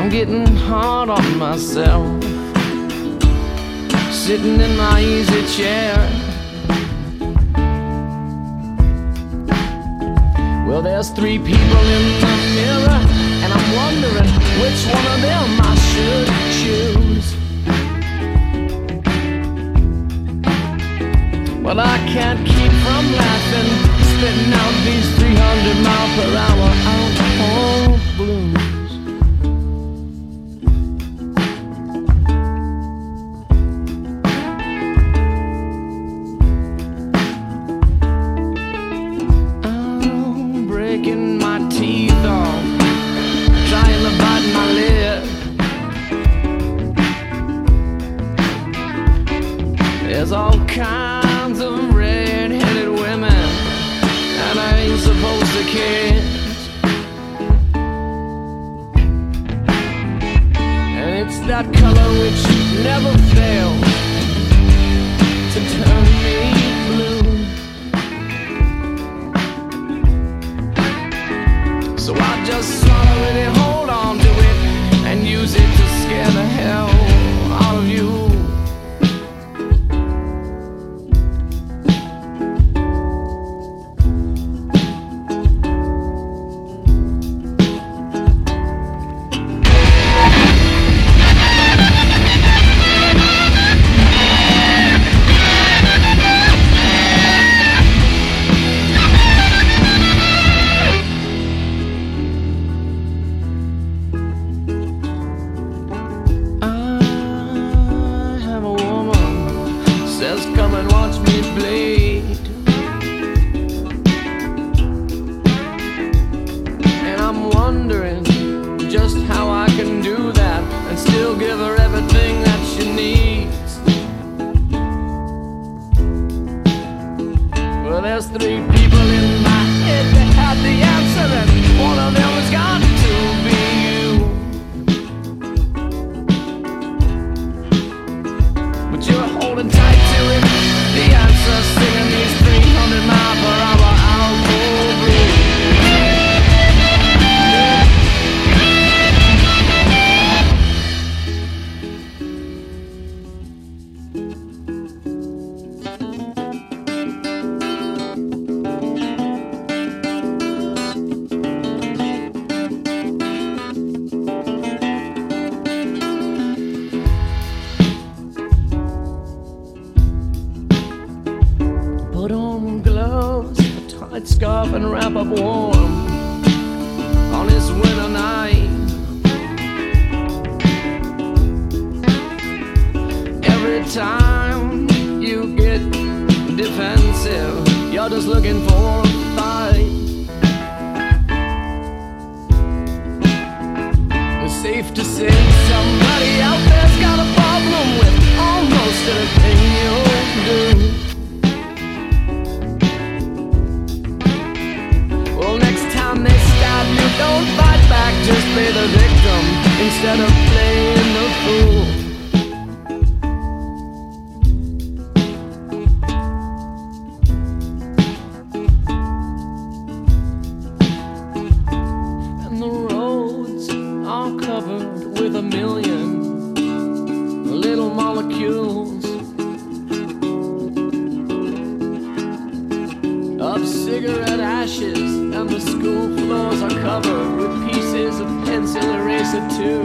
I'm getting hard on myself, sitting in my easy chair. Well, there's 3 people in the mirror, and I'm wondering which one of them I should choose. Well, I can't keep from laughing, spitting out these 300 mile per hour alcohol blues. I'm breaking my teeth off, trying to bite my lip. There's all kinds of red-headed women, and I ain't supposed to kiss. And it's that color which never fails to turn me blue. So I just swallow it and hold on to it, and use it to scare the hell out of you. Says come and watch me bleed, and I'm wondering just how I can do that and still give her everything that she needs. Well, there's 3 people in my head that have the answer, and one of them has got to be you. But you're holding tight to it, the answer, singing these 300 mile per hour alcohol blues. Put on gloves, a tight scarf, and wrap up warm on this winter night. Every time you get defensive, you're just looking for a fight. It's safe to say somebody out there's got a problem with almost everything you do. They stab you, don't fight back, just play the victim instead of playing the fool. And the roads are covered with a million little molecules of cigarette ashes, and the school floors are covered with pieces of pencil eraser too.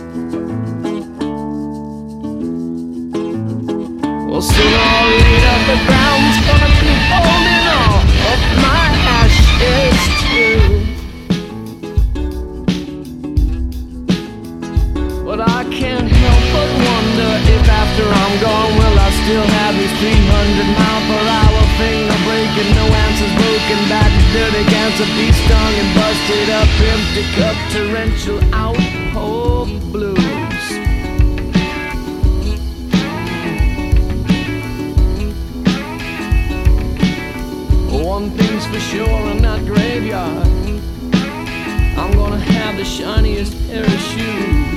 Well, sooner or later the ground's gonna be holding all of my ashes too. But I can't help but wonder if after I'm gone, will I still have these 300 mile per hour finger breaking, no answers, broken back, dirty cancer, be stung and busted up, empty cup, torrential alcohol blues. One thing's for sure in that graveyard, I'm gonna have the shiniest pair of shoes.